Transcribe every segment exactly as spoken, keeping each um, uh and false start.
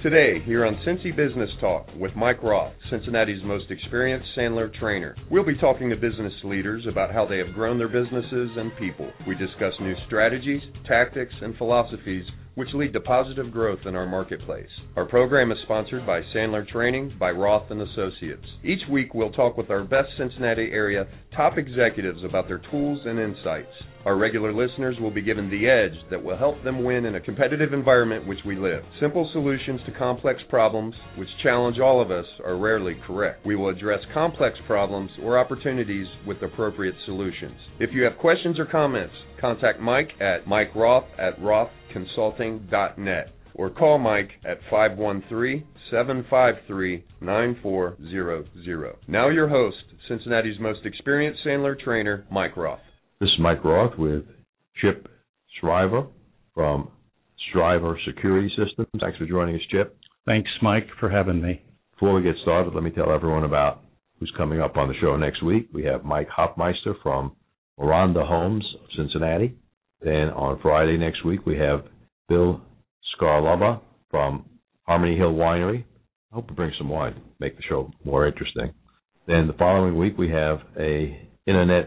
Today, here on Cincy Business Talk with Mike Roth, Cincinnati's most experienced Sandler trainer. We'll be talking to business leaders about how they have grown their businesses and people. We discuss new strategies, tactics, and philosophies which lead to positive growth in our marketplace. Our program is sponsored by Sandler Training by Roth and Associates. Each week, we'll talk with our best Cincinnati area top executives about their tools and insights. Our regular listeners will be given the edge that will help them win in a competitive environment which we live. Simple solutions to complex problems, which challenge all of us, are rarely correct. We will address complex problems or opportunities with appropriate solutions. If you have questions or comments, contact Mike at Mike Roth at roth consulting dot net or call Mike at five one three, seven five three, nine four zero zero. Now your host, Cincinnati's most experienced Sandler trainer, Mike Roth. This is Mike Roth with Chip Shriver from Shriver Security Systems. Thanks for joining us, Chip. Thanks, Mike, for having me. Before we get started, let me tell everyone about who's coming up on the show next week. We have Mike Hofmeister from Miranda Homes of Cincinnati. Then on Friday next week, we have Bill Scarlaba from Harmony Hill Winery. I hope we bring some wine, make the show more interesting. Then the following week, we have a internet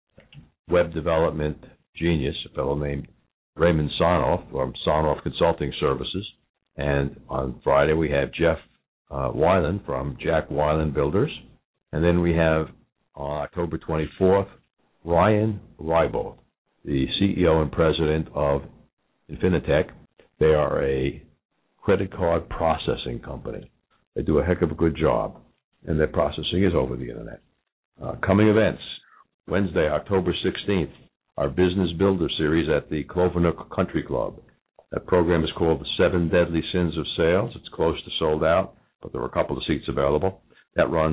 web development genius, a fellow named Raymond Sonoff from Sonoff Consulting Services. And on Friday, we have Jeff uh, Weiland from Jack Weiland Builders. And then we have on October twenty-fourth, Ryan Rybold, the C E O and president of Infinitec. They are a credit card processing company. They do a heck of a good job, and their processing is over the internet. Uh, coming events. Wednesday, October sixteenth, our Business Builder Series at the Clovernook Country Club. That program is called The Seven Deadly Sins of Sales. It's close to sold out, but there are a couple of seats available. That runs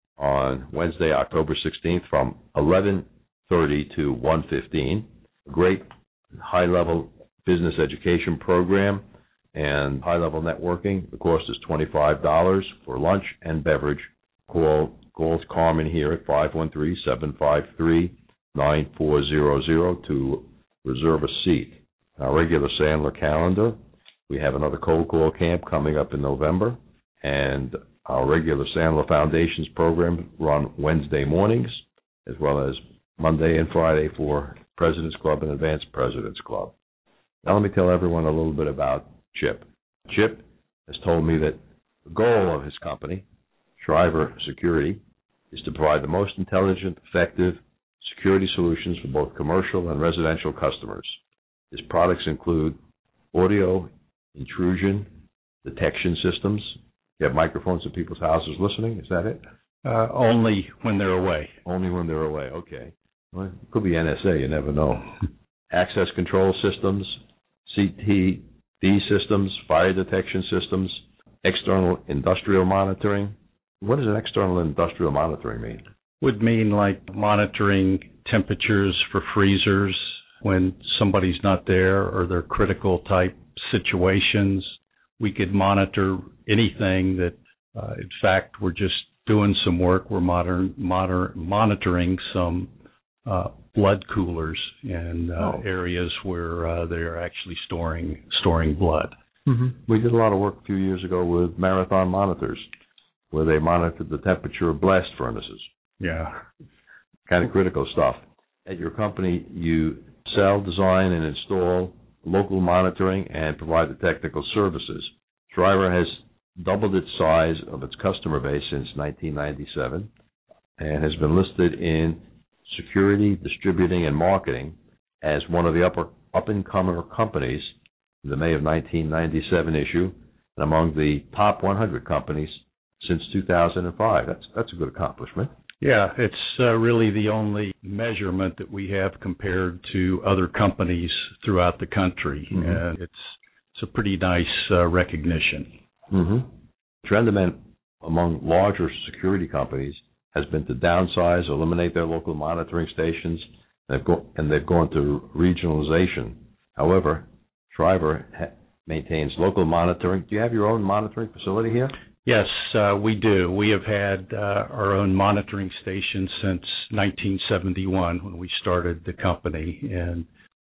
on Wednesday, October sixteenth from eleven thirty to one fifteen. A great high-level business education program and high-level networking. The cost is twenty-five dollars for lunch and beverage. Call Call Carmen here at five one three, seven five three, nine four zero zero to reserve a seat. Our regular Sandler calendar, we have another cold call camp coming up in November, and our regular Sandler Foundations program run Wednesday mornings, as well as Monday and Friday for President's Club and Advanced President's Club. Now let me tell everyone a little bit about Chip. Chip has told me that the goal of his company, Shriver Security, is to provide the most intelligent, effective security solutions for both commercial and residential customers. His products include audio intrusion detection systems. You have microphones in people's houses listening, is that it? Uh, only when they're away. Only when they're away, okay. Well, it could be N S A, you never know. Access control systems, C T D systems, fire detection systems, external industrial monitoring. What does an external industrial monitoring mean? Would mean like monitoring temperatures for freezers when somebody's not there or they're critical type situations. We could monitor anything that, uh, in fact, we're just doing some work. We're modern, moder- monitoring some uh, blood coolers in uh, oh. areas where uh, they're actually storing storing blood. Mm-hmm. We did a lot of work a few years ago with Marathon monitors, where they monitored the temperature of blast furnaces. Yeah. Kind of critical stuff. At your company, you sell, design, and install local monitoring and provide the technical services. Shriver has doubled its size of its customer base since nineteen ninety-seven and has been listed in Security, Distributing, and Marketing as one of the upper up-and-comer companies in the May of nineteen ninety-seven issue and among the top one hundred companies since two thousand five. That's that's a good accomplishment. Yeah, it's uh, really the only measurement that we have compared to other companies throughout the country, mm-hmm. and it's it's a pretty nice uh, recognition. Mm-hmm. Trend among larger security companies has been to downsize, eliminate their local monitoring stations, and they've, go- and they've gone to regionalization. However, Shriver ha- maintains local monitoring. Do you have your own monitoring facility here? Yes, uh, we do. We have had uh, our own monitoring station since nineteen seventy-one when we started the company, and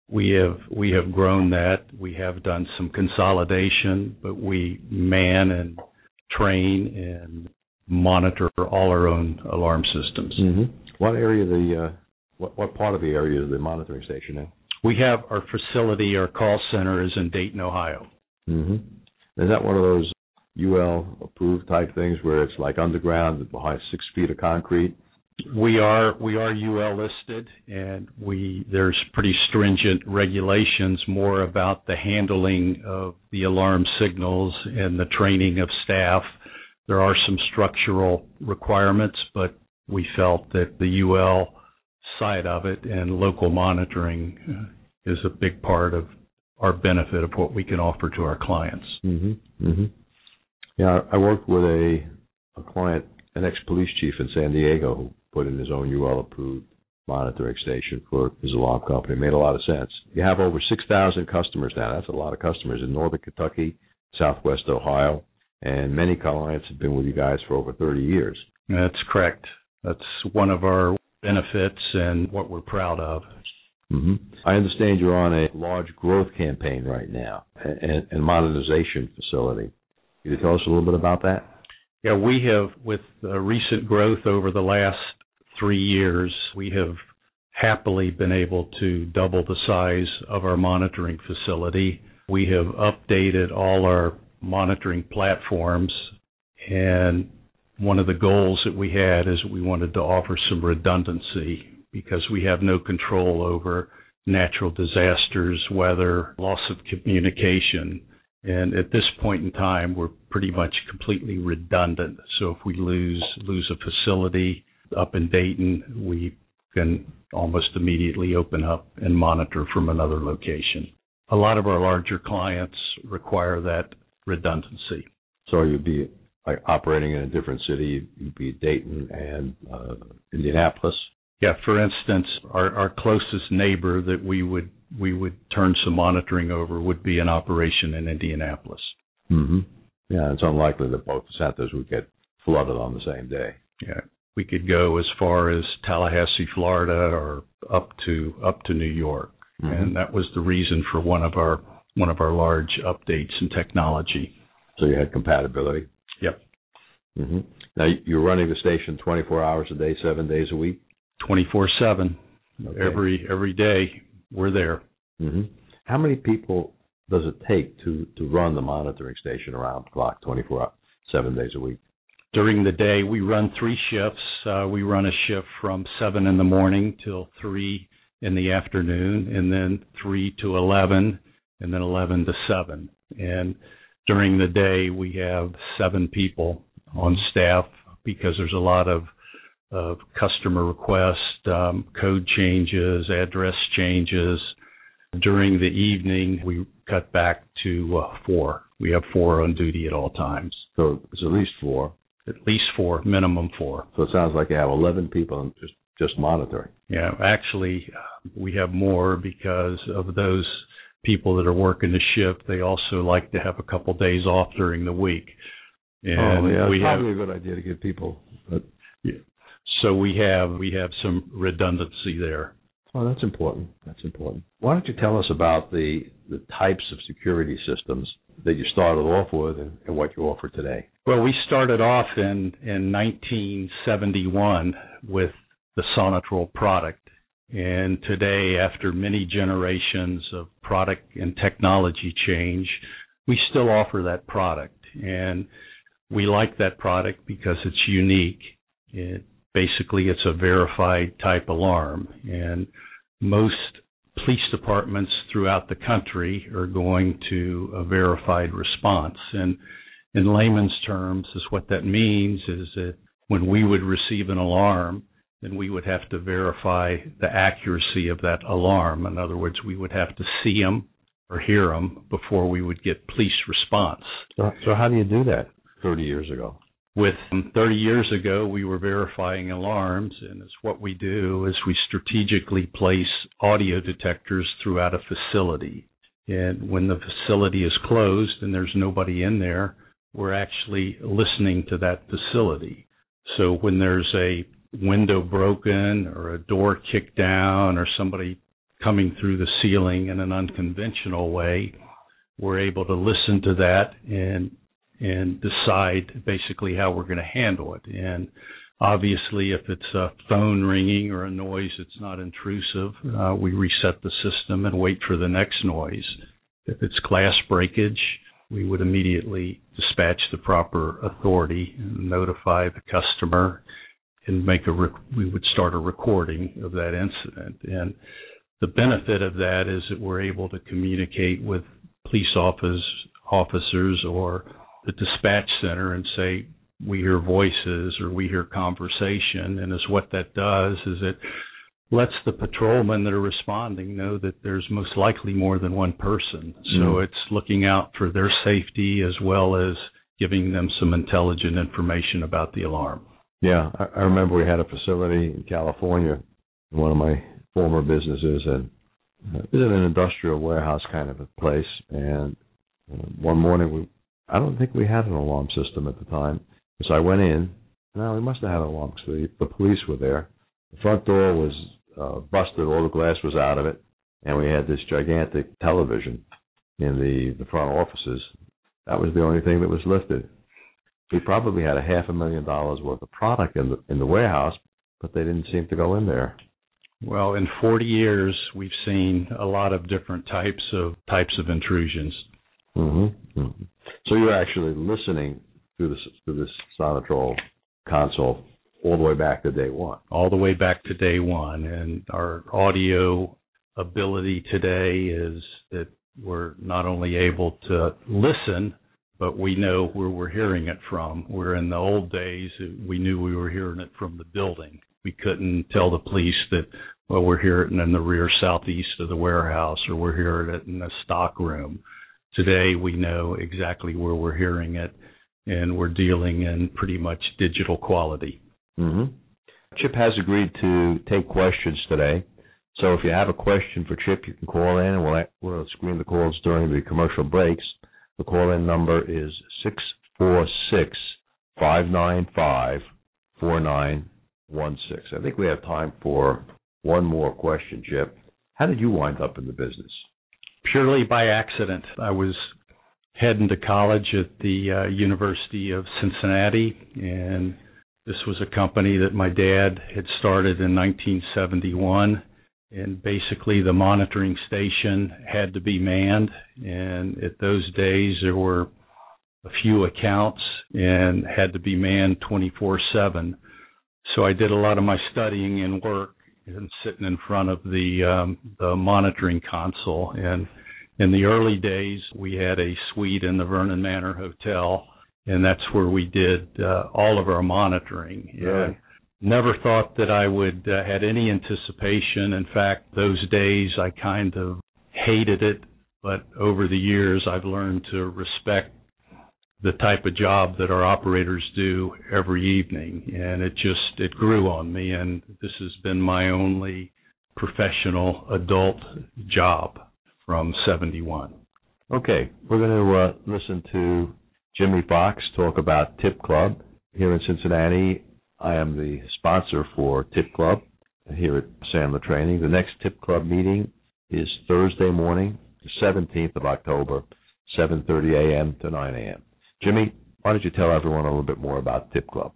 We have we have grown that. We have done some consolidation, but we man and train and monitor all our own alarm systems. Mm-hmm. What area of the uh, what what part of the area is the monitoring station in? We have our facility, our call center is in Dayton, Ohio. Mm-hmm. Is that one of those U L approved type things where it's like underground behind six feet of concrete? We are we are U L listed, and we there's pretty stringent regulations more about the handling of the alarm signals and the training of staff. There are some structural requirements, but we felt that the U L side of it and local monitoring is a big part of our benefit of what we can offer to our clients. Mm-hmm. Mm-hmm. Yeah, I worked with a a client, an ex-police chief in San Diego, who put in his own U L-approved monitoring station for his alarm company. It made a lot of sense. You have over six thousand customers now. That's a lot of customers in northern Kentucky, southwest Ohio, and many clients have been with you guys for over thirty years. That's correct. That's one of our benefits and what we're proud of. Mm-hmm. I understand you're on a large growth campaign right now, and, and modernization facility. Can you tell us a little bit about that? Yeah, we have, with uh, recent growth over the last three years, we have happily been able to double the size of our monitoring facility. We have updated all our monitoring platforms, and one of the goals that we had is we wanted to offer some redundancy because we have no control over natural disasters, weather, loss of communication. And at this point in time, we're pretty much completely redundant. So if we lose lose a facility up in Dayton, we can almost immediately open up and monitor from another location. A lot of our larger clients require that redundancy. So you'd be like operating in a different city, you'd be Dayton and uh, Indianapolis? Yeah, for instance, our, our closest neighbor that we would we would turn some monitoring over would be an operation in Indianapolis. Mm-hmm. Yeah, it's unlikely that both centers would get flooded on the same day. Yeah, we could go as far as Tallahassee, Florida, or up to up to New York, mm-hmm. and that was the reason for one of our one of our large updates in technology. So you had compatibility. Yep. Mm-hmm. Now you're running the station twenty-four hours a day, seven days a week. twenty-four seven. Okay. Every every day we're there. Mm-hmm. How many people does it take to, to run the monitoring station around the clock, twenty-four hours, seven days a week? During the day, we run three shifts. Uh, we run a shift from seven in the morning till three in the afternoon, and then three to eleven, and then eleven to seven. And during the day, we have seven people on staff because there's a lot of of customer requests, um, code changes, address changes. During the evening, we cut back to uh, four. We have four on duty at all times. So it's at least four. At least four, minimum four. So it sounds like you have eleven people just, just monitoring. Yeah, actually, uh, we have more because of those people that are working the shift. They also like to have a couple days off during the week. And oh, yeah, it's we probably have, a good idea to give people. But yeah. So we have we have some redundancy there. Oh, that's important. That's important. Why don't you tell us about the the types of security systems that you started off with and, and what you offer today? Well, we started off in, in nineteen seventy-one with the Sonatrol product. And today, after many generations of product and technology change, we still offer that product. And we like that product because it's unique. It Basically, it's a verified type alarm, and most police departments throughout the country are going to a verified response. And in layman's terms, is what that means is that when we would receive an alarm, then we would have to verify the accuracy of that alarm. In other words, we would have to see them or hear them before we would get police response. So, so how do you do that thirty years ago? With um, thirty years ago, we were verifying alarms, and it's what we do is we strategically place audio detectors throughout a facility. And when the facility is closed and there's nobody in there, we're actually listening to that facility. So when there's a window broken or a door kicked down or somebody coming through the ceiling in an unconventional way, we're able to listen to that and and decide basically how we're going to handle it. And obviously, if it's a phone ringing or a noise that's not intrusive, uh, we reset the system and wait for the next noise. If it's glass breakage, we would immediately dispatch the proper authority and notify the customer and make a rec- we would start a recording of that incident. And the benefit of that is that we're able to communicate with police office, officers or the dispatch center and say, we hear voices or we hear conversation. And as what that does is it lets the patrolmen that are responding know that there's most likely more than one person. So mm. it's looking out for their safety as well as giving them some intelligent information about the alarm. Yeah, I, I remember we had a facility in California, in one of my former businesses, and uh, it was an industrial warehouse kind of a place. And uh, one morning, we I don't think we had an alarm system at the time. So I went in. Now, we must have had an alarm because the, the police were there. The front door was uh, busted. All the glass was out of it. And we had this gigantic television in the, the front offices. That was the only thing that was lifted. We probably had a half a million dollars worth of product in the in the warehouse, but they didn't seem to go in there. Well, in forty years, we've seen a lot of different types of types of intrusions. Mm-hmm. Mm-hmm. So you're actually listening through this through this Sonatrol console all the way back to day one. All the way back to day one, and our audio ability today is that we're not only able to listen, but we know where we're hearing it from. Where in the old days, we knew we were hearing it from the building. We couldn't tell the police that, well, we're hearing it in the rear southeast of the warehouse, or we're hearing it in the stock room. Today, we know exactly where we're hearing it, and we're dealing in pretty much digital quality. Mm-hmm. Chip has agreed to take questions today. So if you have a question for Chip, you can call in, and we'll, we'll screen the calls during the commercial breaks. The call-in number is six four six, five nine five, four nine one six. I think we have time for one more question, Chip. How did you wind up in the business? Purely by accident. I was heading to college at the uh, University of Cincinnati, and this was a company that my dad had started in nineteen seventy-one. And basically the monitoring station had to be manned. And at those days, there were a few accounts and had to be manned twenty-four seven. So I did a lot of my studying and work and sitting in front of the, um, the monitoring console. And in the early days, we had a suite in the Vernon Manor Hotel, and that's where we did uh, all of our monitoring. Yeah. And never thought that I would uh, had any anticipation. In fact, those days I kind of hated it, but over the years I've learned to respect the type of job that our operators do every evening, and it just it grew on me, and this has been my only professional adult job from seventy-one. Okay, we're going to uh, listen to Jimmy Fox talk about Tip Club here in Cincinnati. I am the sponsor for Tip Club here at Sandler Training. The next Tip Club meeting is Thursday morning, the seventeenth of October, seven thirty a.m. to nine a.m. Jimmy, why don't you tell everyone a little bit more about Tip Club?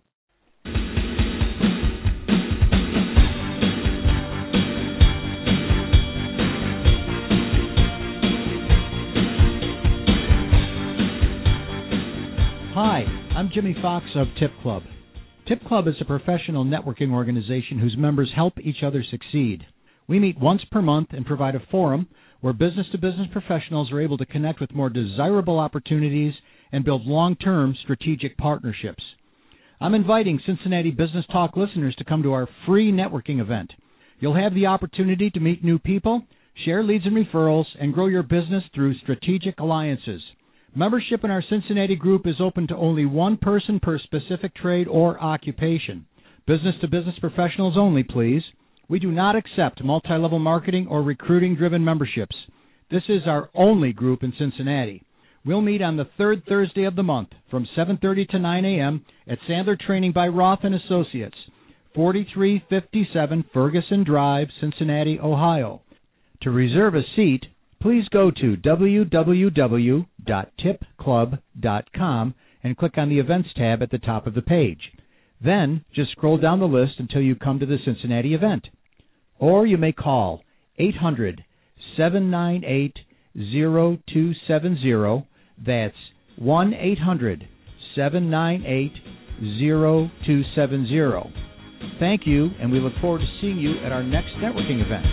Hi, I'm Jimmy Fox of Tip Club. Tip Club is a professional networking organization whose members help each other succeed. We meet once per month and provide a forum where business-to-business professionals are able to connect with more desirable opportunities and build long-term strategic partnerships. I'm inviting Cincinnati Business Talk listeners to come to our free networking event. You'll have the opportunity to meet new people, share leads and referrals, and grow your business through strategic alliances. Membership in our Cincinnati group is open to only one person per specific trade or occupation. Business-to-business professionals only, please. We do not accept multi-level marketing or recruiting-driven memberships. This is our only group in Cincinnati. We'll meet on the third Thursday of the month from seven thirty to nine a.m. at Sandler Training by Roth and Associates, forty-three fifty-seven Ferguson Drive, Cincinnati, Ohio. To reserve a seat, please go to w w w dot tip club dot com and click on the Events tab at the top of the page. Then, just scroll down the list until you come to the Cincinnati event. Or you may call eight hundred, seven nine eight, zero two seven zero. That's one eight hundred, seven nine eight, zero two seven zero. Thank you, and we look forward to seeing you at our next networking event.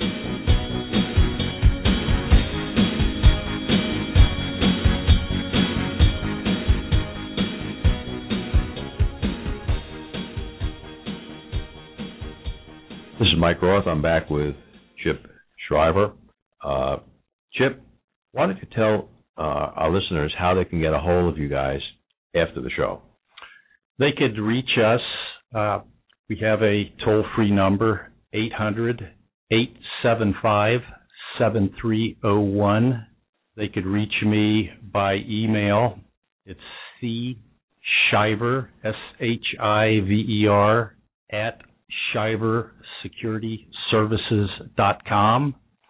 This is Mike Roth. I'm back with Chip Shriver. Uh, Chip, why don't you tell uh, our listeners how they can get a hold of you guys after the show? They could reach us. Uh, we have a toll-free number, eight hundred, eight seven five, seven three zero one. They could reach me by email. It's C Shiver, S H I V E R, at Shiver Security Services dot com,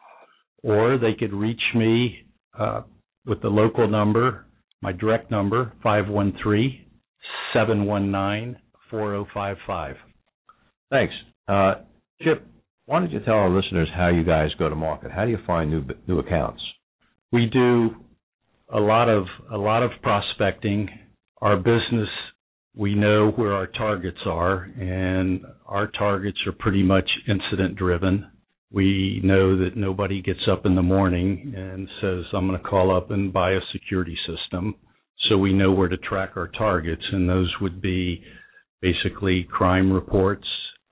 or they could reach me uh, with the local number, my direct number, five one three, seven one nine, four zero five five. Thanks. Uh, Chip, why don't you tell our listeners how you guys go to market? How do you find new new accounts? We do a lot of a lot of prospecting. Our business, we know where our targets are, and our targets are pretty much incident-driven. We know that nobody gets up in the morning and says, I'm going to call up and buy a security system. So we know where to track our targets, and those would be basically crime reports.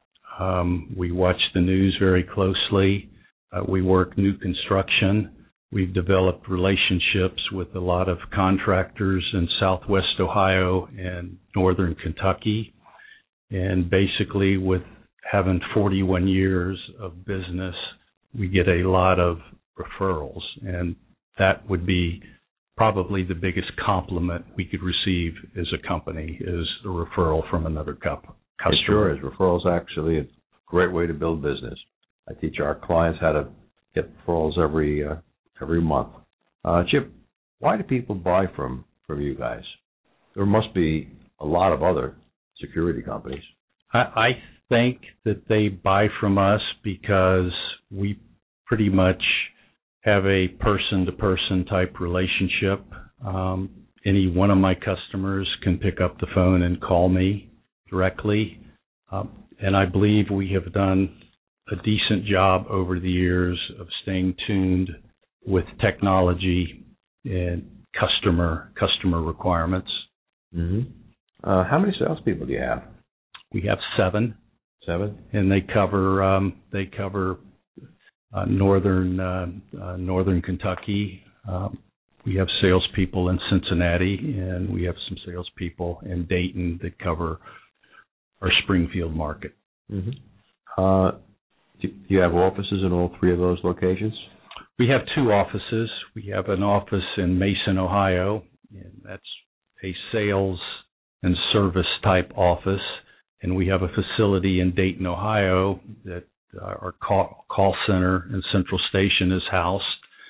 Um, we watch the news very closely. Uh, we work new construction. We've developed relationships with a lot of contractors in Southwest Ohio and Northern Kentucky. And basically, with having forty-one years of business, we get a lot of referrals. And that would be probably the biggest compliment we could receive as a company, is a referral from another customer. It sure is. Referrals actually a great way to build business. I teach our clients how to get referrals every uh, every month. Uh, Chip, why do people buy from, from you guys? There must be a lot of other security companies. I, I think that they buy from us because we pretty much have a person-to-person type relationship. Um, any one of my customers can pick up the phone and call me directly. Um, and I believe we have done a decent job over the years of staying tuned with technology and customer customer requirements. Mm-hmm. Uh, how many salespeople do you have? We have seven. Seven, and they cover um, they cover uh, northern uh, uh, northern Kentucky. Um, we have salespeople in Cincinnati, and we have some salespeople in Dayton that cover our Springfield market. Mm-hmm. Uh, do you have offices in all three of those locations? We have two offices. We have an office in Mason, Ohio, and that's a sales and service type office. And we have a facility in Dayton, Ohio, that uh, our call, call center and central station is housed.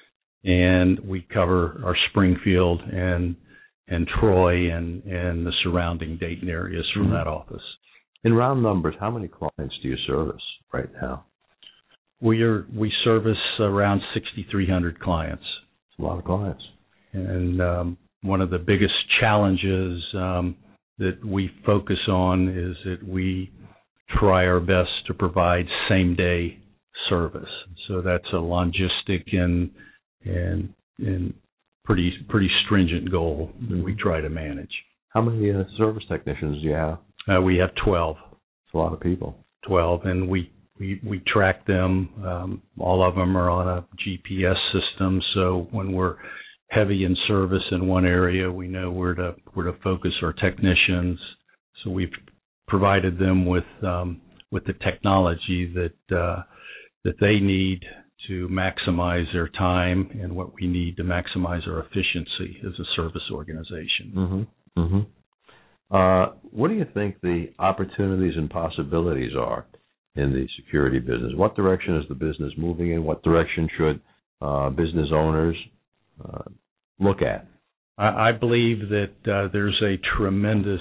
And we cover our Springfield and and Troy and, and the surrounding Dayton areas from mm-hmm. that office. In round numbers, how many clients do you service right now? We are we service around sixty-three hundred clients. It's a lot of clients. And um, one of the biggest challenges um, that we focus on is that we try our best to provide same-day service. So that's a logistic and and and pretty pretty stringent goal that mm-hmm. we try to manage. How many uh, service technicians do you have? Uh, we have twelve. It's a lot of people. twelve, and we we, we track them. Um, all of them are on a G P S system, so when we're heavy in service in one area, we know where to where to focus our technicians. So we've provided them with um, with the technology that uh, that they need to maximize their time and what we need to maximize our efficiency as a service organization. Mm-hmm. Mm-hmm. Uh, what do you think the opportunities and possibilities are in the security business. What direction is the business moving in? What direction should uh, business owners uh, look at? I, I believe that uh, there's a tremendous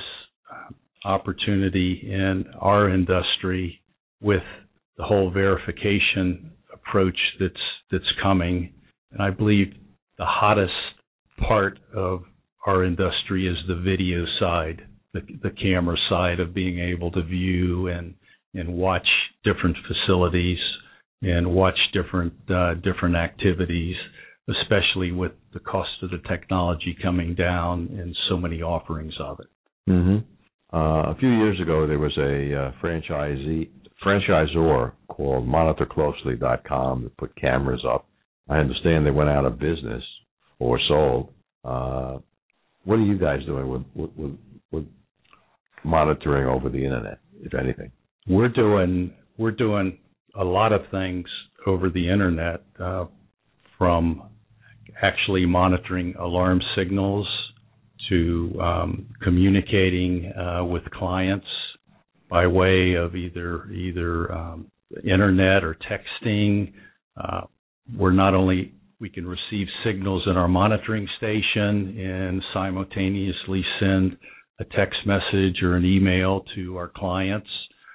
opportunity in our industry with the whole verification approach that's that's coming. And I believe the hottest part of our industry is the video side, the, the camera side of being able to view and and watch different facilities and watch different uh, different activities, especially with the cost of the technology coming down and so many offerings of it. Mm-hmm. Uh, a few years ago, there was a uh, franchisee franchisor called monitor closely dot com that put cameras up. I understand they went out of business or sold. Uh, what are you guys doing with, with, with, with monitoring over the internet, if anything? We're doing we're doing a lot of things over the internet, uh, from actually monitoring alarm signals to um, communicating uh, with clients by way of either either um, internet or texting. Uh, we're not only we can receive signals in our monitoring station and simultaneously send a text message or an email to our clients.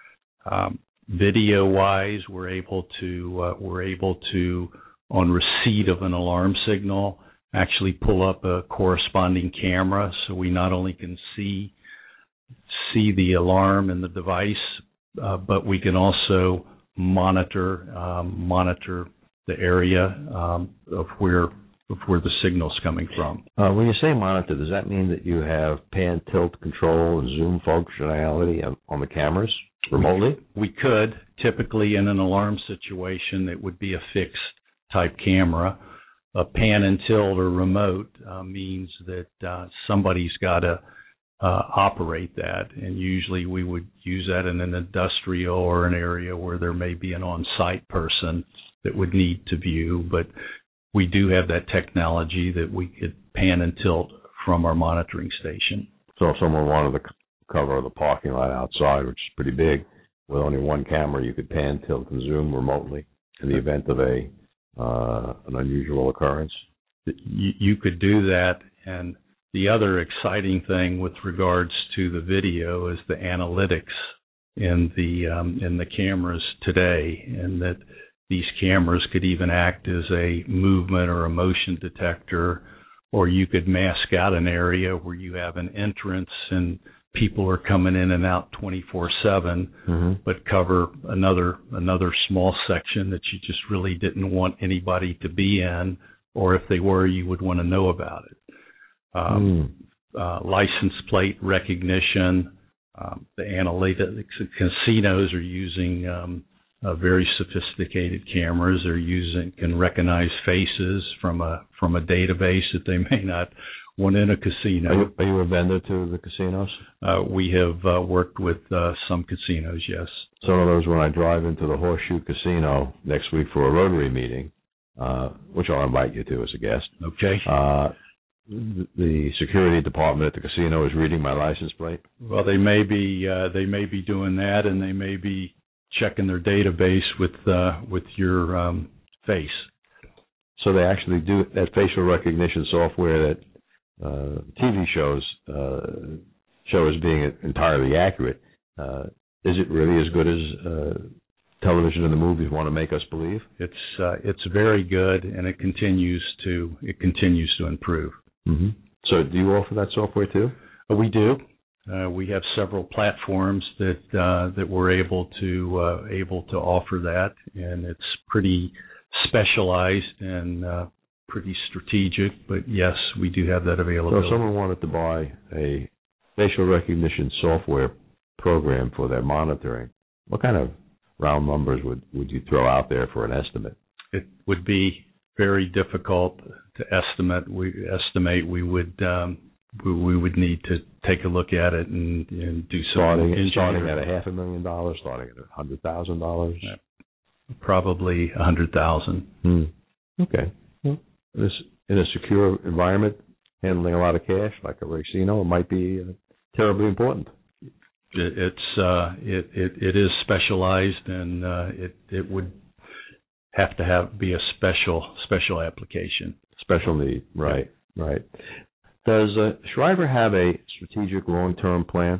Um, video-wise, we're able to uh, we're able to, on receipt of an alarm signal, actually pull up a corresponding camera, so we not only can see see the alarm and the device, uh, but we can also monitor um, monitor the area um, of where of where the signal's coming from. Uh, when you say monitor, does that mean that you have pan, tilt, control, and zoom functionality on, on the cameras remotely? We, we could. Typically, in an alarm situation, it would be a fixed type camera. A pan and tilt or remote uh, means that uh, somebody's got to uh, operate that, and usually we would use that in an industrial or an area where there may be an on-site person that would need to view, but we do have that technology that we could pan and tilt from our monitoring station. So if someone wanted to cover the parking lot outside, which is pretty big, with only one camera, you could pan, tilt, and zoom remotely in the event of a uh, an unusual occurrence? You, you could do that, and the other exciting thing with regards to the video is the analytics in the um, in the cameras today, and that these cameras could even act as a movement or a motion detector, or you could mask out an area where you have an entrance and people are coming in and out twenty-four seven, mm-hmm. but cover another another small section that you just really didn't want anybody to be in, or if they were, you would want to know about it. Um, mm. uh, license plate recognition, um, the analytics. Casinos are using um, uh, very sophisticated cameras. They're using can recognize faces from a from a database that they may not want in a casino. Are you, are you a vendor to the casinos? Uh, we have uh, worked with uh, some casinos, yes. Some of those, when I drive into the Horseshoe Casino next week for a Rotary meeting, uh, which I'll invite you to as a guest. Okay. Uh, the security department at the casino is reading my license plate. Well, they may be uh, they may be doing that, and they may be checking their database with uh, with your um, face. So they actually do that facial recognition software that uh, T V shows uh, show as being entirely accurate. Uh, is it really as good as uh, television and the movies want to make us believe? It's uh, it's very good, and it continues to it continues to improve. Mm-hmm. So, do you offer that software too? Uh, we do. Uh, we have several platforms that uh, that we're able to uh, able to offer that, and it's pretty specialized and uh, pretty strategic. But yes, we do have that available. So, if someone wanted to buy a facial recognition software program for their monitoring, what kind of round numbers would, would you throw out there for an estimate? It would be very difficult to estimate. We estimate we would um, we, we would need to take a look at it and, and do some starting, engineering. starting at a half a million dollars, starting at a hundred thousand dollars. Probably a hundred thousand. Hmm. Okay. Well, in, this, in a secure environment, handling a lot of cash like a casino, it might be uh, terribly important. It, it's uh, it, it it is specialized, and uh, it it would have to have be a special special application. Special need, right, yeah. right. Does uh, Shriver have a strategic long-term plan?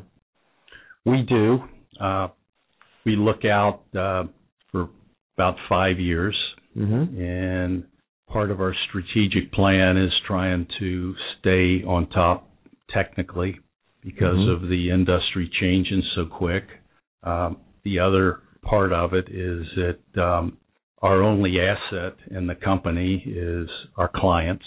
We do. Uh, we look out uh, for about five years, mm-hmm. and part of our strategic plan is trying to stay on top technically because mm-hmm. of the industry changing so quick. Um, the other part of it is that um, our only asset in the company is our clients.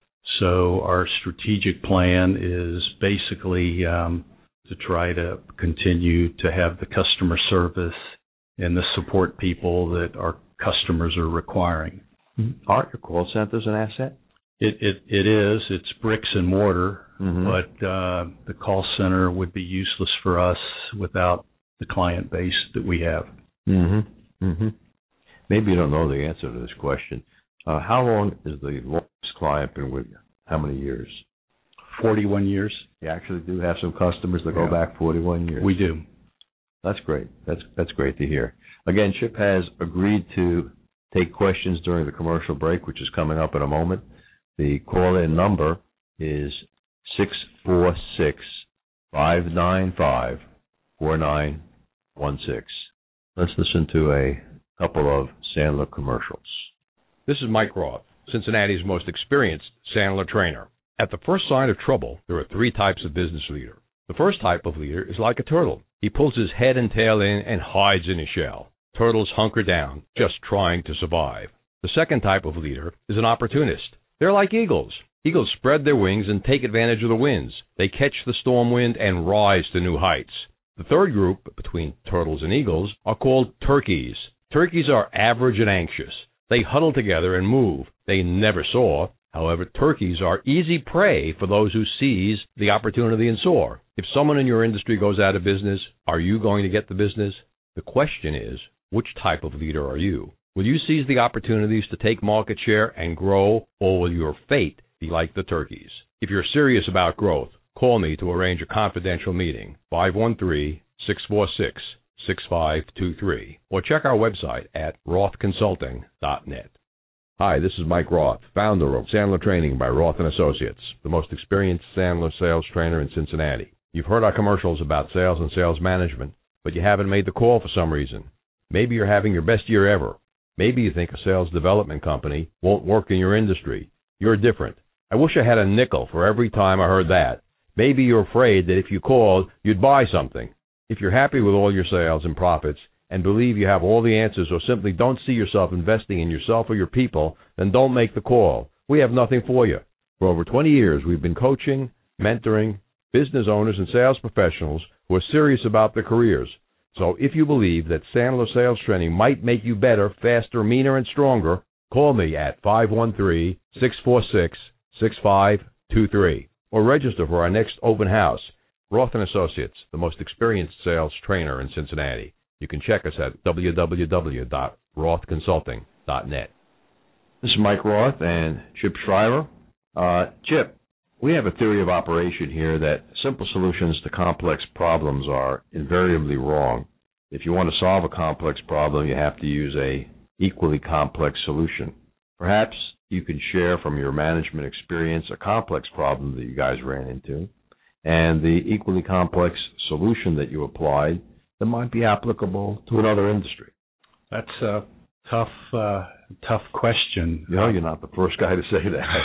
So our strategic plan is basically um, to try to continue to have the customer service and the support people that our customers are requiring. Mm-hmm. Aren't your call centers an asset? It it, it is. It's bricks and mortar, mm-hmm. but uh, the call center would be useless for us without the client base that we have. Mm-hmm. Mm-hmm. Maybe you don't know the answer to this question. Uh, how long has the longest client been with you? How many years? forty-one years. You actually do have some customers that go yeah. back forty-one years. We do. That's great. That's that's great to hear. Again, Chip has agreed to take questions during the commercial break, which is coming up in a moment. The call-in number is six four six, five nine five, four nine one six. Let's listen to a couple of Sandler commercials. This is Mike Roth, Cincinnati's most experienced Sandler trainer. At the first sign of trouble, there are three types of business leader. The first type of leader is like a turtle. He pulls his head and tail in and hides in his shell. Turtles hunker down, just trying to survive. The second type of leader is an opportunist. They're like eagles. Eagles spread their wings and take advantage of the winds. They catch the storm wind and rise to new heights. The third group, between turtles and eagles, are called turkeys. Turkeys are average and anxious. They huddle together and move. They never soar. However, turkeys are easy prey for those who seize the opportunity and soar. If someone in your industry goes out of business, are you going to get the business? The question is, which type of leader are you? Will you seize the opportunities to take market share and grow, or will your fate be like the turkeys? If you're serious about growth, call me to arrange a confidential meeting, five one three, six four six, six five two three, or check our website at roth consulting dot net. Hi, this is Mike Roth, founder of Sandler Training by Roth and Associates, the most experienced Sandler sales trainer in Cincinnati. You've heard our commercials about sales and sales management, but you haven't made the call for some reason. Maybe you're having your best year ever. Maybe you think a sales development company won't work in your industry. You're different. I wish I had a nickel for every time I heard that. Maybe you're afraid that if you called, you'd buy something. If you're happy with all your sales and profits and believe you have all the answers, or simply don't see yourself investing in yourself or your people, then don't make the call. We have nothing for you. For over twenty years, we've been coaching, mentoring business owners and sales professionals who are serious about their careers. So if you believe that Sandler Sales Training might make you better, faster, meaner, and stronger, call me at five one three, six four six, six five two three or register for our next open house. Roth and Associates, the most experienced sales trainer in Cincinnati. You can check us at w w w dot roth consulting dot net. This is Mike Roth and Chip Shriver. Uh, Chip, we have a theory of operation here that simple solutions to complex problems are invariably wrong. If you want to solve a complex problem, you have to use a equally complex solution. Perhaps you can share from your management experience a complex problem that you guys ran into and the equally complex solution that you applied that might be applicable to another industry. That's a tough, uh, tough question. You know, you're not the first guy to say that.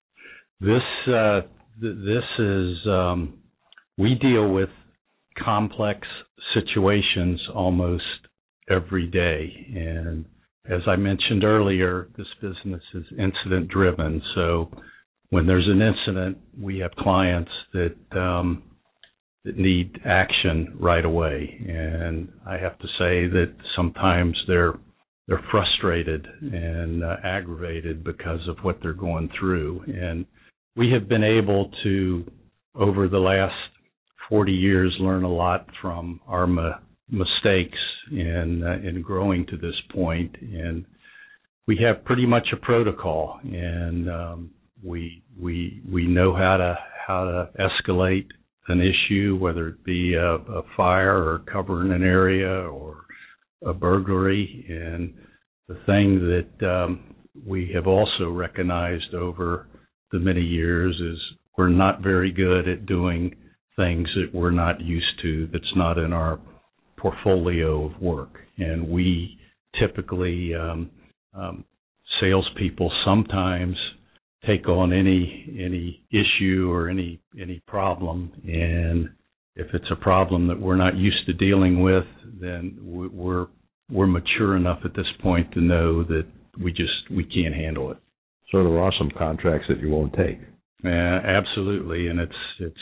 This, uh, th- this is, um, we deal with complex situations almost every day. And as I mentioned earlier, this business is incident driven. So when there's an incident, we have clients that, um, that need action right away. And I have to say that sometimes they're they're frustrated and uh, aggravated because of what they're going through. And we have been able to, over the last forty years, learn a lot from our ma- mistakes in uh, in growing to this point. And we have pretty much a protocol, and um, we we we know how to how to escalate an issue, whether it be a, a fire or covering an area or a burglary. And the thing that um, we have also recognized over the many years is we're not very good at doing things that we're not used to, that's not in our portfolio of work. And we typically, um, um, salespeople sometimes take on any any issue or any any problem, and if it's a problem that we're not used to dealing with, then we're we're mature enough at this point to know that we just we can't handle it. So there are some contracts that you won't take. Uh, absolutely, and it's it's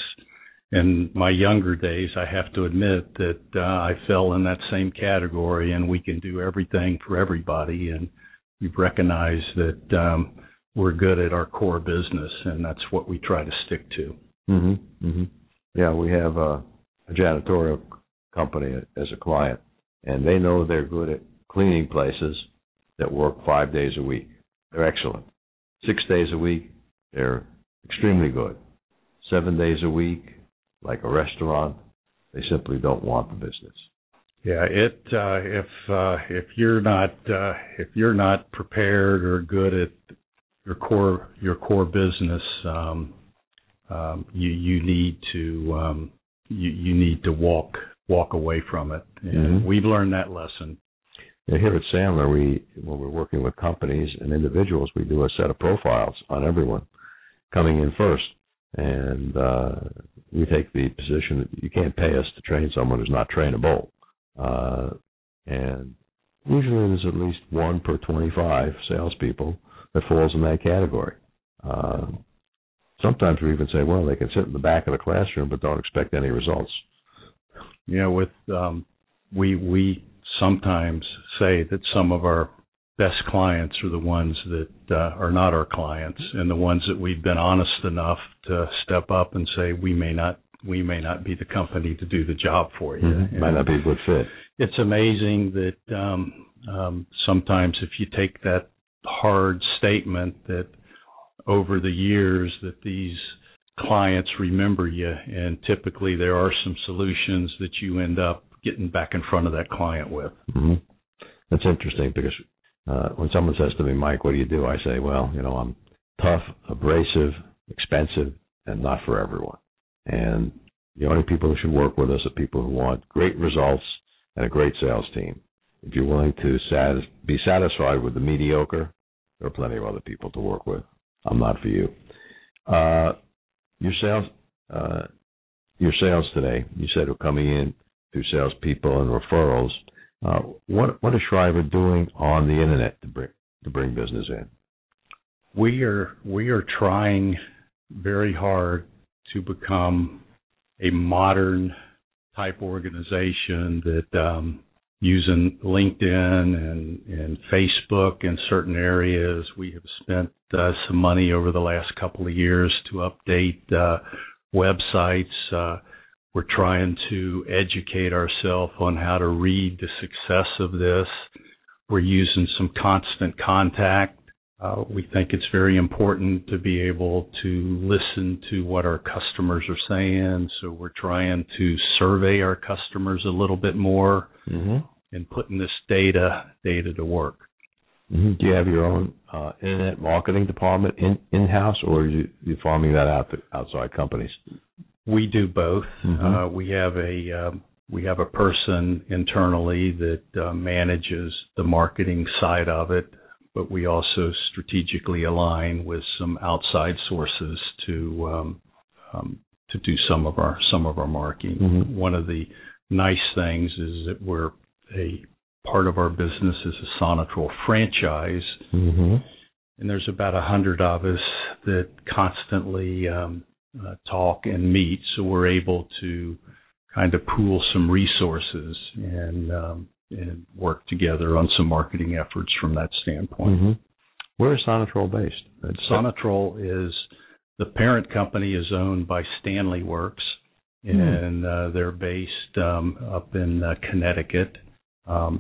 in my younger days, I have to admit that uh, I fell in that same category, and we can do everything for everybody, and we've recognized that um, we're good at our core business, and that's what we try to stick to. Mm-hmm. Mm-hmm. Yeah, we have a, a janitorial company as a client, and they know they're good at cleaning places that work five days a week. They're excellent. Six days a week, they're extremely good. Seven days a week, like a restaurant, they simply don't want the business. Yeah, it uh, if uh, if you're not uh, if you're not prepared or good at your core your core business, um, um, you you need to um, you you need to walk walk away from it. And mm-hmm. We've learned that lesson. Yeah, here at Sandler, we when we're working with companies and individuals, we do a set of profiles on everyone coming in first, and uh, we take the position that you can't pay us to train someone who's not trainable. Uh, and usually there's at least one per twenty-five salespeople that falls in that category. Uh, sometimes we even say, well, they can sit in the back of the classroom, but don't expect any results. Yeah, with um, we we sometimes say that some of our best clients are the ones that uh, are not our clients, and the ones that we've been honest enough to step up and say we may not we may not be the company to do the job for you. Mm-hmm. Might not be a good fit. It's amazing that um, um, sometimes if you take that hard statement that over the years that these clients remember you, and typically there are some solutions that you end up getting back in front of that client with. Mm-hmm. That's interesting because uh, when someone says to me, Mike, what do you do? I say, well, you know, I'm tough, abrasive, expensive, and not for everyone. And the only people who should work with us are people who want great results and a great sales team. If you're willing to satis- be satisfied with the mediocre, there are plenty of other people to work with. I'm not for you. Uh, your sales, uh, your sales today, you said are coming in through salespeople and referrals. Uh, what what is Shriver doing on the internet to bring to bring business in? We are we are trying very hard to become a modern type organization that um, using LinkedIn and, and Facebook in certain areas. We have spent uh, some money over the last couple of years to update uh, websites. Uh, we're trying to educate ourselves on how to read the success of this. We're using some constant contact. Uh, we think it's very important to be able to listen to what our customers are saying. So we're trying to survey our customers a little bit more mm-hmm. and putting this data data to work. Mm-hmm. Do you have your own uh, internet marketing department in in house, or are you you farming that out to outside companies? We do both. Mm-hmm. Uh, we have a uh, we have a person internally that uh, manages the marketing side of it. But we also strategically align with some outside sources to um, um, to do some of our some of our marketing. Mm-hmm. One of the nice things is that we're a part of our business is a Sonatrol franchise, mm-hmm. and there's about a hundred of us that constantly um, uh, talk and meet, so we're able to kind of pool some resources and. Um, and work together on some marketing efforts from that standpoint. Mm-hmm. Where is Sonatrol based? It's Sonatrol is, the parent company is owned by Stanley Works, mm. and uh, they're based um, up in uh, Connecticut. Um,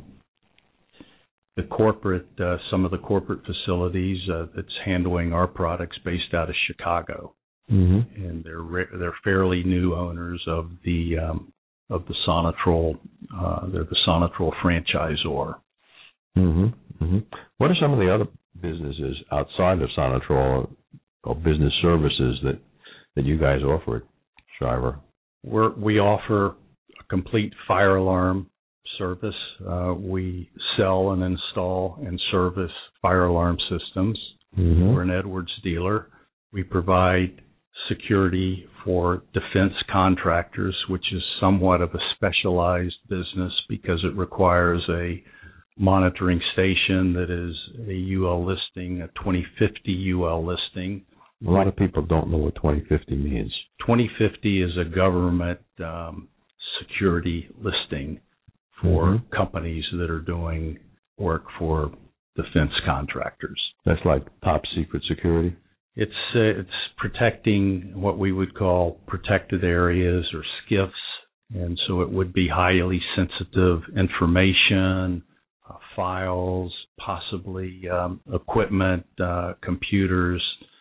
the corporate, uh, some of the corporate facilities uh, that's handling our products based out of Chicago. Mm-hmm. and they're re- they're fairly new owners of the um, of the Sonatrol. Uh, they're the Sonatrol franchisor. Mm-hmm. Mm-hmm. What are some of the other businesses outside of Sonatrol or business services that, that you guys offer at Shriver? We're, we offer a complete fire alarm service. Uh, we sell and install and service fire alarm systems. Mm-hmm. We're an Edwards dealer. We provide security for defense contractors, which is somewhat of a specialized business because it requires a monitoring station that is a U L listing, a twenty fifty U L listing. A lot of people don't know what twenty fifty means. twenty fifty is a government um, security listing for mm-hmm. companies that are doing work for defense contractors. That's like top secret security? It's uh, it's protecting what we would call protected areas or SCIFs, and so it would be highly sensitive information, uh, files, possibly um, equipment, uh, computers.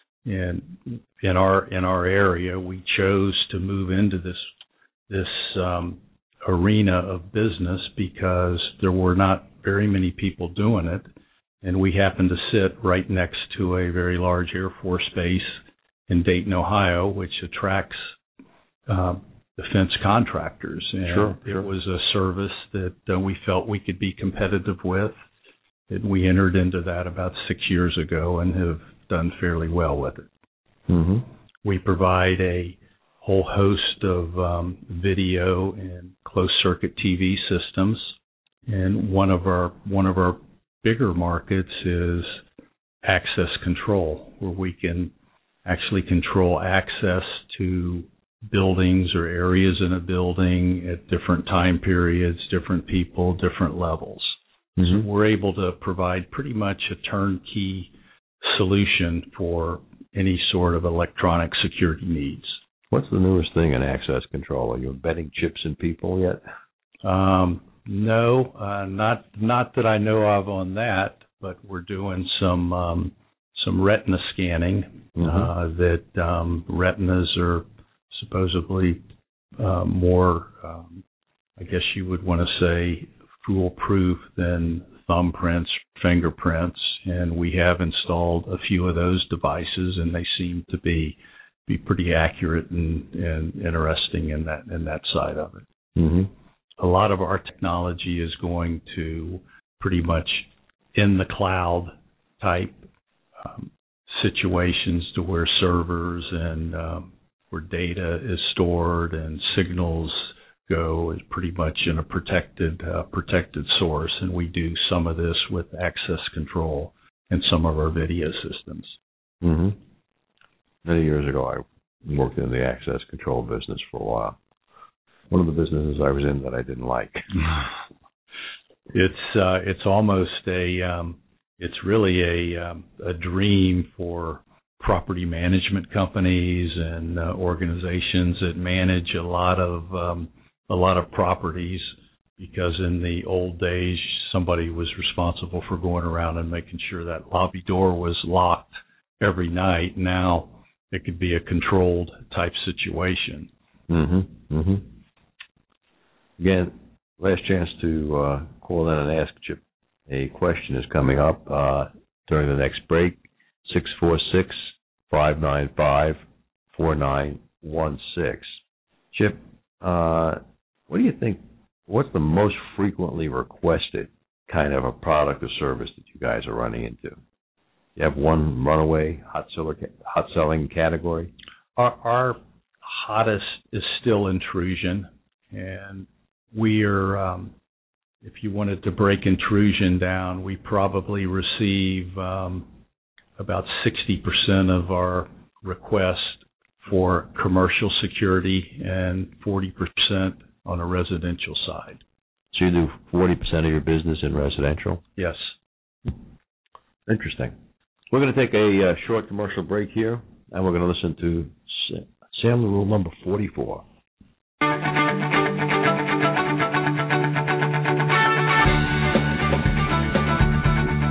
And in our in our area, we chose to move into this this um, arena of business because there were not very many people doing it. And we happen to sit right next to a very large Air Force base in Dayton, Ohio, which attracts uh, defense contractors. And sure, it sure. was a service that uh, we felt we could be competitive with. And we entered into that about six years ago and have done fairly well with it. Mm-hmm. We provide a whole host of um, video and closed-circuit T V systems. And one of our one of our bigger markets is access control, where we can actually control access to buildings or areas in a building at different time periods, different people, different levels. Mm-hmm. So we're able to provide pretty much a turnkey solution for any sort of electronic security needs. What's the newest thing in access control? Are you embedding chips in people yet? Um, No, uh, not not that I know of on that, but we're doing some um, some retina scanning. Mm-hmm. Uh, that um, retinas are supposedly uh, more, um, I guess you would want to say, foolproof than thumbprints, fingerprints, and we have installed a few of those devices, and they seem to be be pretty accurate and, and interesting in that in that side of it. Mm-hmm. A lot of our technology is going to pretty much in the cloud type um, situations to where servers and um, where data is stored and signals go is pretty much in a protected uh, protected source. And we do some of this with access control and some of our video systems. Mm-hmm. Many years ago, I worked in the access control business for a while. One of the businesses I was in that I didn't like. It's uh, it's almost a um, it's really a um, a dream for property management companies and uh, organizations that manage a lot of um, a lot of properties, because in the old days somebody was responsible for going around and making sure that lobby door was locked every night. Now it could be a controlled type situation. Mm-hmm. Mm-hmm. Again, last chance to uh, call in and ask Chip a question is coming up uh, during the next break. six four six, five nine five, four nine one six. Chip, uh, what do you think, what's the most frequently requested kind of a product or service that you guys are running into? You have one runaway hot seller, hot selling category? Our, our hottest is still intrusion, and we are, um, if you wanted to break intrusion down, we probably receive um, about sixty percent of our requests for commercial security and forty percent on a residential side. So you do forty percent of your business in residential? Yes. Interesting. We're going to take a uh, short commercial break here, and we're going to listen to Sailor Rule number forty-four.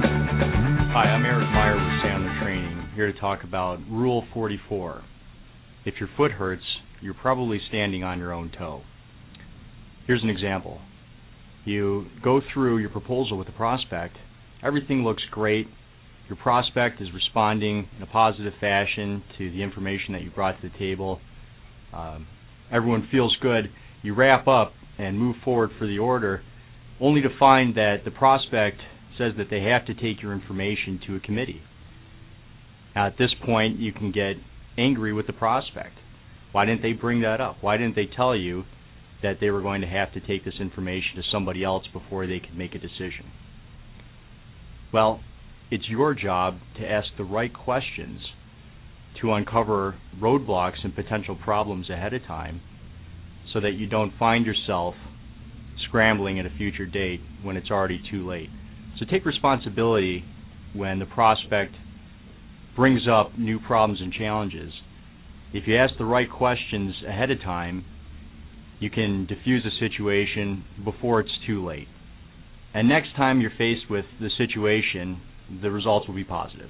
Hi, I'm Eric Meyer with Sandler Training, here to talk about Rule forty-four. if your foot hurts, you're probably standing on your own toe. Here's an example. You go through your proposal with the prospect. Everything looks great. Your prospect is responding in a positive fashion to the information that you brought to the table. Um, everyone feels good. You wrap up and move forward for the order, only to find that the prospect says that they have to take your information to a committee. Now, at this point, you can get angry with the prospect. Why didn't they bring that up? Why didn't they tell you that they were going to have to take this information to somebody else before they could make a decision? Well, it's your job to ask the right questions to uncover roadblocks and potential problems ahead of time so that you don't find yourself scrambling at a future date when it's already too late. So take responsibility when the prospect brings up new problems and challenges. If you ask the right questions ahead of time, you can diffuse the situation before it's too late. And next time you're faced with the situation, the results will be positive.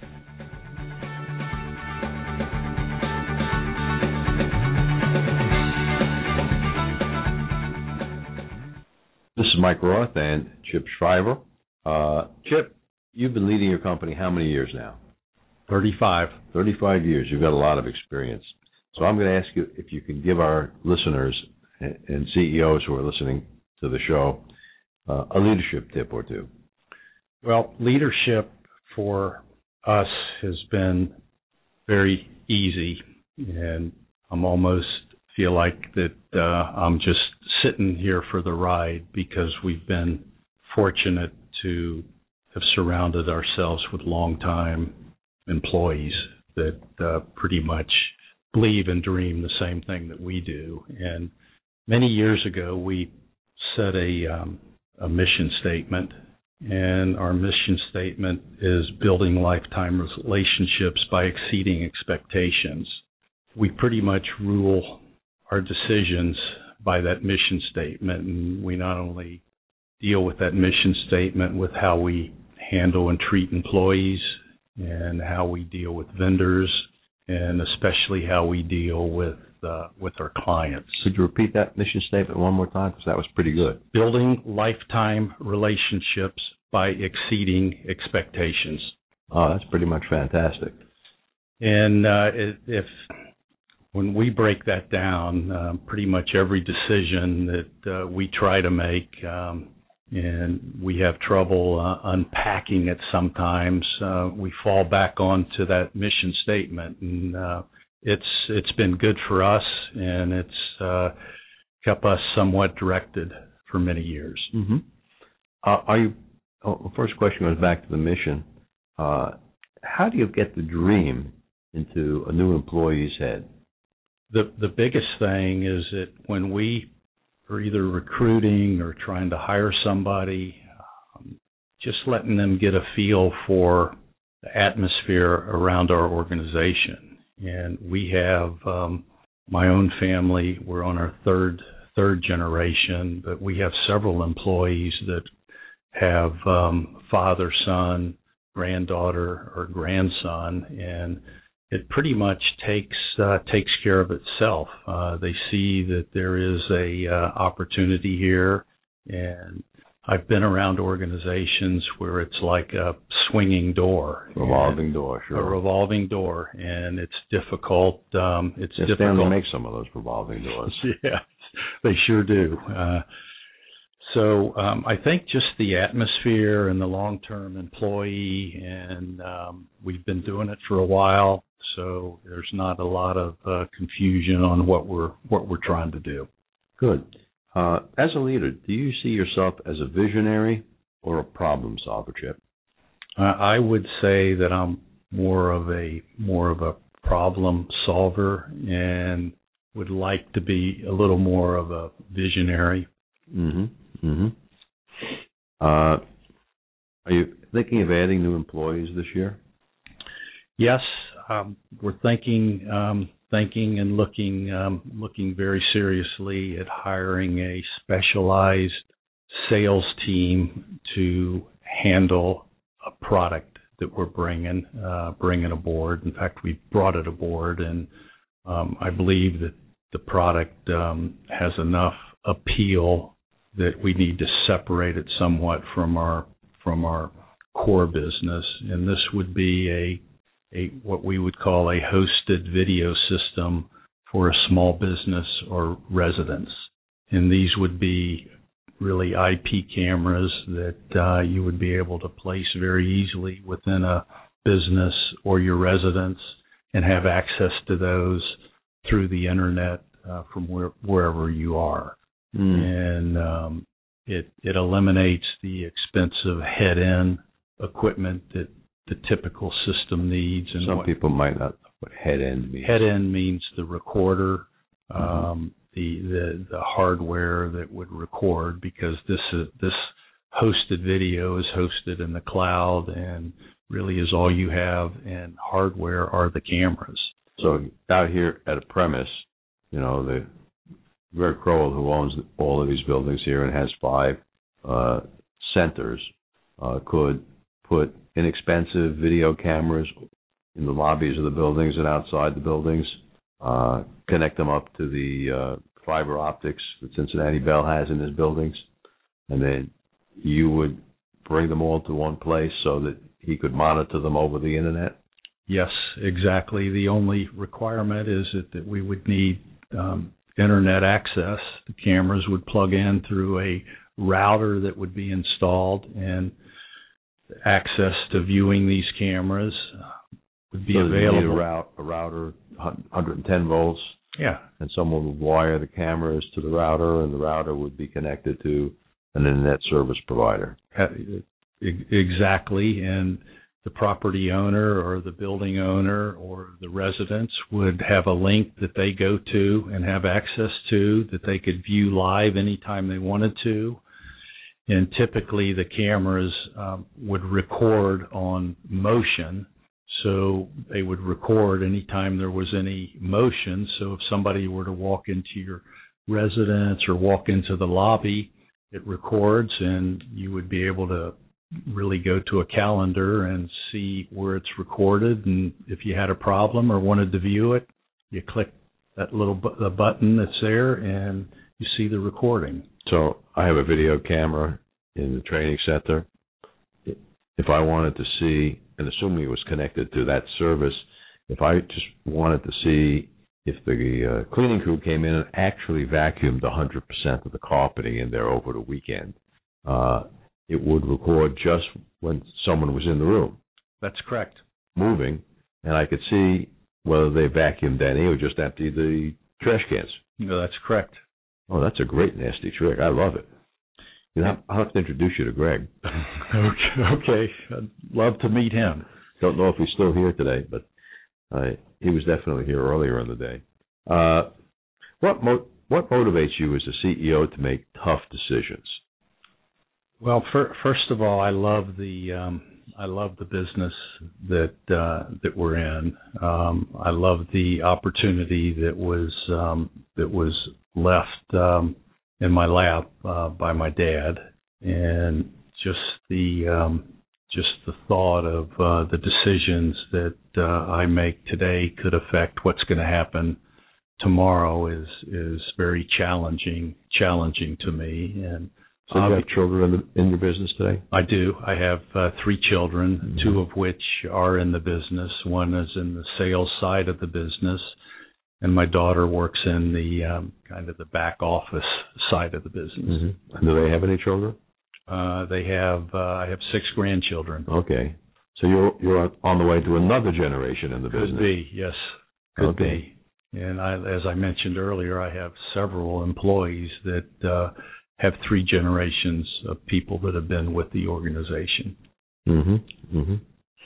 This is Mike Roth and Chip Shriver. Uh, Chip, you've been leading your company how many years now? thirty-five. thirty-five years. You've got a lot of experience. So I'm going to ask you if you can give our listeners and C E Os who are listening to the show uh, a leadership tip or two. Well, leadership for us has been very easy, and I'm almost feel like that uh, I'm just sitting here for the ride because we've been fortunate to have surrounded ourselves with long-time employees that uh, pretty much believe and dream the same thing that we do. And many years ago, we set a, um, a mission statement, and our mission statement is building lifetime relationships by exceeding expectations. We pretty much rule our decisions by that mission statement, and we not only deal with that mission statement with how we handle and treat employees and how we deal with vendors, and especially how we deal with uh, with our clients. Could you repeat that mission statement one more time? Because that was pretty good. Building lifetime relationships by exceeding expectations. Oh, that's pretty much fantastic. And uh, if when we break that down, uh, pretty much every decision that uh, we try to make, um, and we have trouble uh, unpacking it sometimes, uh, we fall back onto that mission statement, and uh, it's it's been good for us, and it's uh, kept us somewhat directed for many years. Mm-hmm. Uh, are you? Oh, the first question goes back to the mission. Uh, how do you get the dream into a new employee's head? The the biggest thing is that when we are either recruiting or trying to hire somebody, um, just letting them get a feel for the atmosphere around our organization. And we have um, my own family. We're on our third third generation, but we have several employees that have um, father, son, granddaughter, or grandson, and it pretty much takes uh, takes care of itself. Uh, they see that there is a uh, opportunity here, and I've been around organizations where it's like a swinging door, revolving door, sure, a revolving door, and it's difficult. Um, it's yes, difficult. They make some of those revolving doors. Yeah, they sure do. Uh, So um, I think just the atmosphere and the long-term employee, and um, we've been doing it for a while, so there's not a lot of uh, confusion on what we're what we're trying to do. Good. Uh, as a leader, do you see yourself as a visionary or a problem solver, Chip? Uh, I would say that I'm more of a more of a problem solver, and would like to be a little more of a visionary. Mm-hmm. Mm-hmm. Uh, are you thinking of adding new employees this year? Yes, um, we're thinking, um, thinking and looking, um, looking very seriously at hiring a specialized sales team to handle a product that we're bringing, uh, bringing aboard. In fact, we brought it aboard, and Um, I believe that the product um, has enough appeal that we need to separate it somewhat from our from our core business, and this would be a a what we would call a hosted video system for a small business or residence. And these would be really I P cameras that uh, you would be able to place very easily within a business or your residence and have access to those through the internet uh, from where, wherever you are. Mm. And um, it it eliminates the expensive head-end equipment that the typical system needs. And some what, people might not know what head-end means. Head-end means the recorder, mm-hmm. um, the, the the hardware that would record, because this is, this hosted video is hosted in the cloud and really is all you have, and hardware are the cameras. So out here at a premise, you know, the Greg Crowell, who owns all of these buildings here and has five uh, centers, uh, could put inexpensive video cameras in the lobbies of the buildings and outside the buildings, uh, connect them up to the uh, fiber optics that Cincinnati Bell has in his buildings, and then you would bring them all to one place so that he could monitor them over the internet? Yes, exactly. The only requirement is that, that we would need um, internet access. The cameras would plug in through a router that would be installed, and access to viewing these cameras would be so available. You need a, route, a router, one hundred ten volts. Yeah. And someone would wire the cameras to the router, and the router would be connected to an internet service provider. Exactly. And the property owner or the building owner or the residents would have a link that they go to and have access to that they could view live anytime they wanted to. And typically the cameras um, would record on motion, so they would record anytime there was any motion. So if somebody were to walk into your residence or walk into the lobby, it records, and you would be able to really go to a calendar and see where it's recorded. And if you had a problem or wanted to view it, you click that little bu- the button that's there, and you see the recording. So I have a video camera in the training center. If I wanted to see, and assuming it was connected to that service, if I just wanted to see if the uh, cleaning crew came in and actually vacuumed one hundred percent of the carpeting in there over the weekend, uh, it would record just when someone was in the room. That's correct. Moving, and I could see whether they vacuumed any or just emptied the trash cans. No, that's correct. Oh, that's a great nasty trick. I love it. You know, I'll have to introduce you to Greg. okay, okay. I'd love to meet him. Don't know if he's still here today, but uh, he was definitely here earlier in the day. Uh, what mo- what motivates you as a C E O to make tough decisions? Well, for, first of all, I love the um, I love the business that uh, that we're in. Um, I love the opportunity that was um, that was left um, in my lap uh, by my dad, and just the um, just the thought of uh, the decisions that uh, I make today could affect what's going to happen tomorrow is is very challenging challenging to me. And so you have children in, the, in your business today? I do. I have uh, three children, mm-hmm. two of which are in the business. One is in the sales side of the business, and my daughter works in the um, kind of the back office side of the business. Mm-hmm. And do they have any children? Uh, they have. Uh, I have six grandchildren. Okay, so you're you're on the way to another generation in the Could business. Could be, yes. Could okay. be. And I, as I mentioned earlier, I have several employees that uh, have three generations of people that have been with the organization. Mm-hmm. Mm-hmm.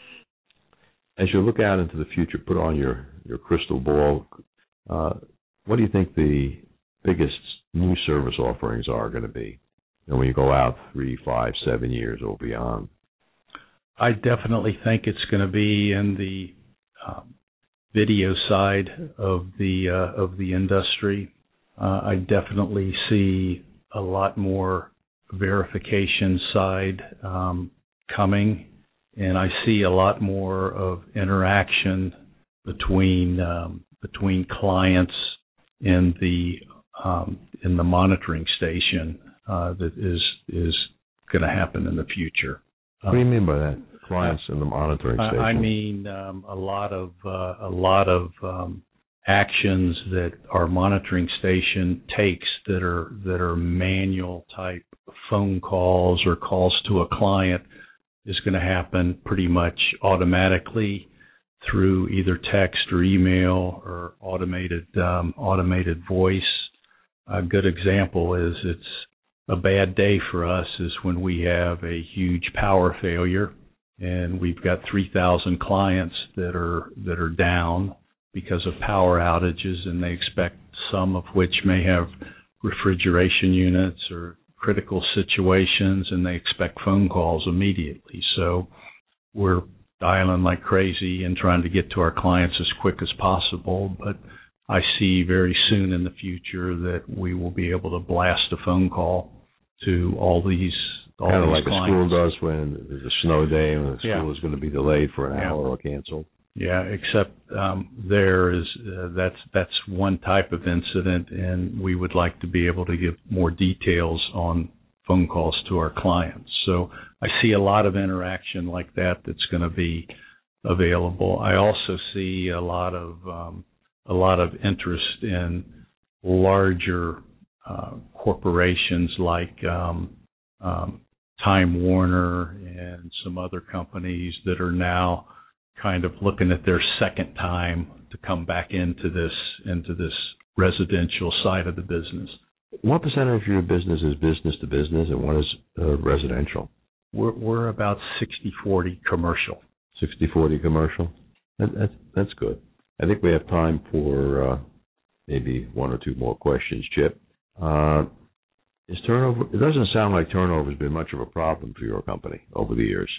As you look out into the future, put on your, your crystal ball, uh, what do you think the biggest new service offerings are going to be? You know, when you go out three, five, seven years or beyond? I definitely think it's going to be in the um, video side of the uh, of the industry. Uh, I definitely see a lot more verification side um, coming, and I see a lot more of interaction between um, between clients in the um, in the monitoring station uh, that is is going to happen in the future. What do you mean by that? Clients in the monitoring station? I, I mean um, a lot of uh, a lot of um, actions that our monitoring station takes that are that are manual type phone calls or calls to a client is going to happen pretty much automatically through either text or email or automated um, automated voice. A good example is it's a bad day for us is when we have a huge power failure and we've got three thousand clients that are that are down because of power outages, and they expect some of which may have refrigeration units or critical situations, and they expect phone calls immediately. So we're dialing like crazy and trying to get to our clients as quick as possible. But I see very soon in the future that we will be able to blast a phone call to all these all kind of these like clients. a school does when there's a snow day and the school Yeah. is going to be delayed for an Yeah. hour or canceled. Yeah, except um, there is uh, that's that's one type of incident, and we would like to be able to give more details on phone calls to our clients. So I see a lot of interaction like that that's going to be available. I also see a lot of um, a lot of interest in larger uh, corporations like um, um, Time Warner and some other companies that are now kind of looking at their second time to come back into this into this residential side of the business. What percentage of your business is business to business and what is uh, residential? We're we're about sixty forty commercial. sixty forty commercial? That, that's, that's good. I think we have time for uh, maybe one or two more questions, Chip. Uh, is turnover? It doesn't sound like turnover has been much of a problem for your company over the years.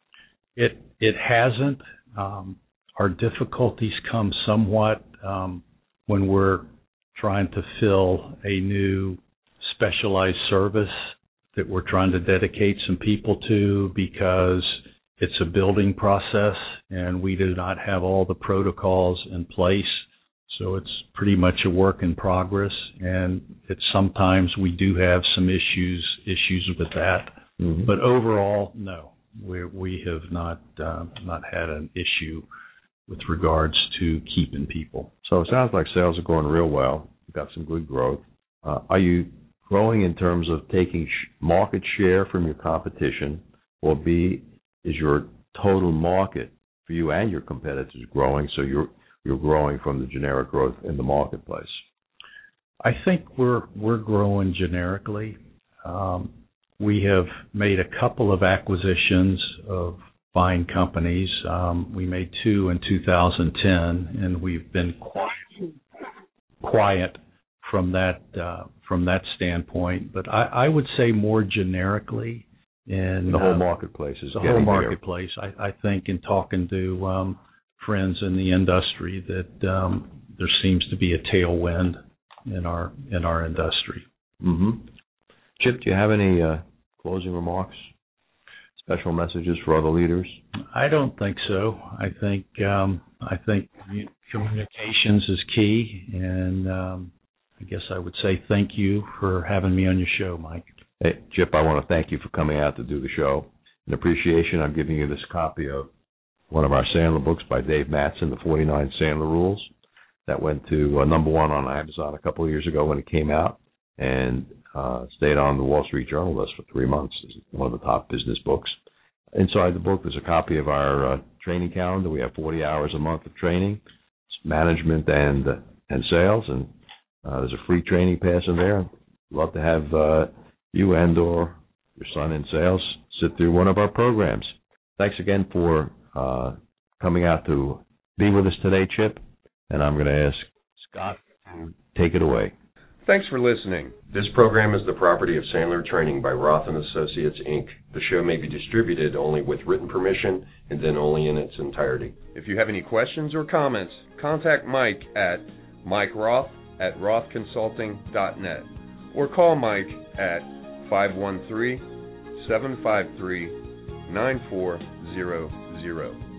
It it hasn't. Um, our difficulties come somewhat um, when we're trying to fill a new specialized service that we're trying to dedicate some people to, because it's a building process and we do not have all the protocols in place. So it's pretty much a work in progress, and it's sometimes we do have some issues issues with that. Mm-hmm. But overall, no. We we have not uh, not had an issue with regards to keeping people. So it sounds like sales are going real well. You've got some good growth. Uh, are you growing in terms of taking sh- market share from your competition, or B, is your total market for you and your competitors growing, so you're you're growing from the generic growth in the marketplace? I think we're we're growing generically. Um, We have made a couple of acquisitions of fine companies. Um, we made two in two thousand ten, and we've been quiet, quiet from that uh, from that standpoint. But I, I would say more generically, in the whole uh, marketplace is the getting whole marketplace. I, I think in talking to um, friends in the industry that um, there seems to be a tailwind in our in our industry. Mm-hmm. Chip, do you have any uh, closing remarks, special messages for other leaders? I don't think so. I think um, I think communications is key, and um, I guess I would say thank you for having me on your show, Mike. Hey, Chip, I want to thank you for coming out to do the show. In appreciation, I'm giving you this copy of one of our Sandler books by Dave Mattson, The forty-nine Sandler Rules. That went to uh, number one on Amazon a couple of years ago when it came out, and Uh, stayed on the Wall Street Journal list for three months. It's one of the top business books. Inside the book, there's a copy of our uh, training calendar. We have forty hours a month of training, it's management and uh, and sales, and uh, there's a free training pass in there. Love to have uh, you and or your son in sales sit through one of our programs. Thanks again for uh, coming out to be with us today, Chip, and I'm going to ask Scott to take it away. Thanks for listening. This program is the property of Sandler Training by Roth and Associates, Incorporated. The show may be distributed only with written permission and then only in its entirety. If you have any questions or comments, contact Mike at Mike Roth at roth consulting dot net or call Mike at five one three, seven five three, nine four zero zero.